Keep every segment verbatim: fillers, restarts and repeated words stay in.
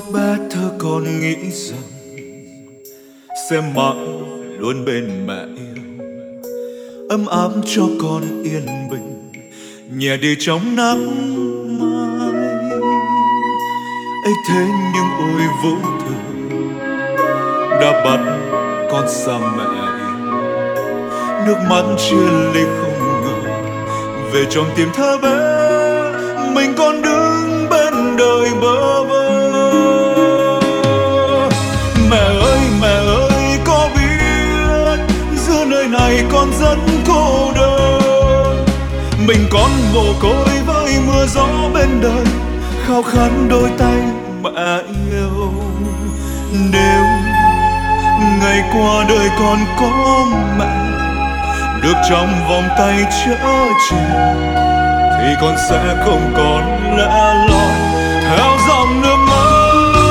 bé thơ con nghĩ rằng sẽ mãi luôn bên mẹ yêu, ấm áp cho con yên bình, nhẹ đi trong nắng mai. Ấy thế nhưng ôi vô thường đã bắt con xa mẹ yêu, nước mắt chia ly không ngờ về trong tim thơ bé mình còn đứng bên đời bơ vơ. Mẹ ơi mẹ ơi có biết giữa nơi này con rất cô đơn, mình con mồ côi với mưa gió bên đời, khao khát đôi tay mẹ yêu. Nếu ngày qua đời con có mẹ được trong vòng tay chở che, thì con sẽ không còn lẻ loi theo dòng nước mắt.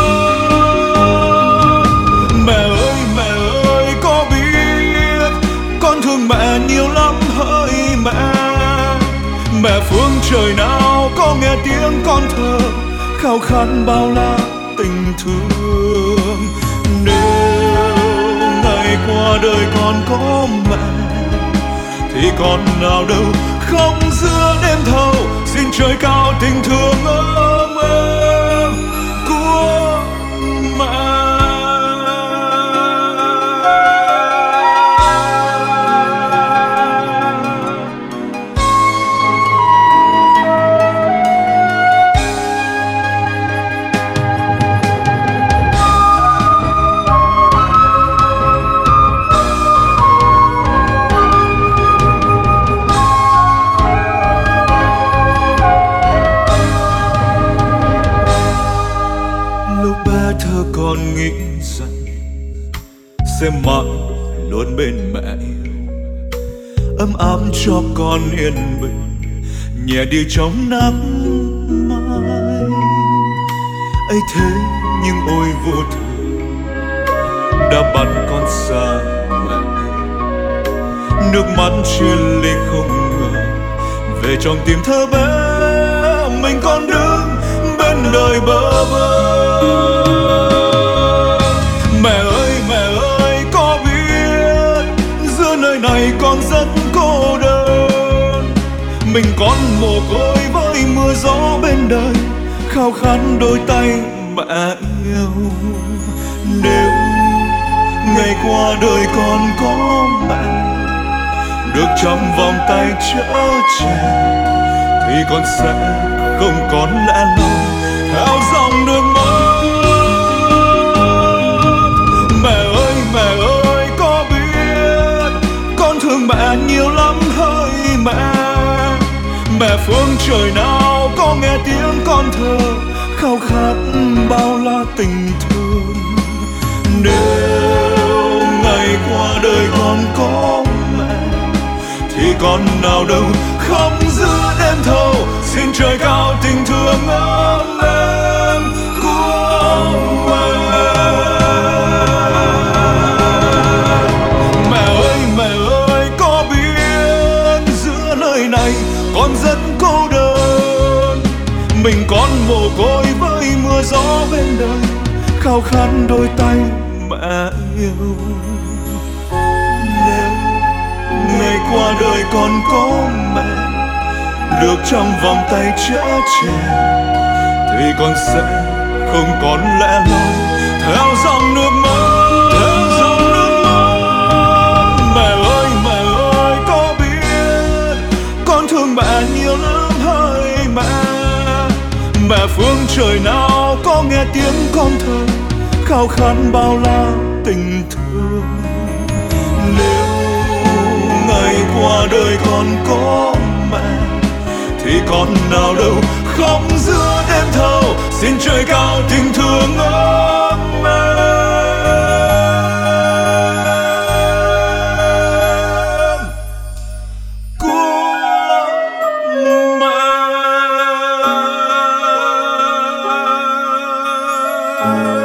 Mẹ ơi mẹ ơi có biết con thương mẹ nhiều lắm hỡi mẹ. Mẹ phương trời nào có nghe tiếng con thơ, khao khát bao la tình thương. Nếu ngày qua đời con có mẹ thì con nào đâu khóc giữa đêm thâu, xin trời cao tình thương ấm êm của mẹ. Con nghĩ rằng sẽ mãi luôn bên mẹ yêu, ấm áp cho con yên bình, nhẹ đi trong nắng mai. Ấy thế nhưng ôi vô thường đã bắt con xa mẹ yêu, nước mắt chia ly không ngờ về trong tim thơ bé mình còn đứng bên đời bơ vơ. Mẹ ơi mẹ ơi có biết giữa nơi này con rất cô đơn, mình con mồ côi với mưa gió bên đời, khao khát đôi tay mẹ yêu. Nếu ngày qua đời con có mẹ được trong vòng tay chở che, thì con sẽ không còn lẻ loi theo dòng nước mắt. Mẹ ơi mẹ ơi có biết con thương mẹ nhiều lắm hỡi mẹ. Mẹ phương trời nào có nghe tiếng con thơ, khao khát bao la tình thương. Nếu ngày qua đời con có mẹ thì con nào đâu khóc giữa đêm thâu, xin trời cao tình thương ấm êm của mẹ. Con rất cô đơn, mình con mồ côi với mưa gió bên đời, khao khát đôi tay mẹ yêu. Nếu ngày qua đời con có mẹ được trong vòng tay chở che, thì con sẽ không còn lẻ loi theo dòng nước mắt, theo dòng nước mắt. Mẹ ơi mẹ ơi có biết con thương mẹ nhiều lắm hỡi mẹ. Mẹ phương trời nào có nghe tiếng con thơ, khao khát bao la tình thương. Nếu ngày qua đời con có mẹ thì con nào đâu khóc giữa đêm thâu, xin trời cao tình thương ấm êm. Bye.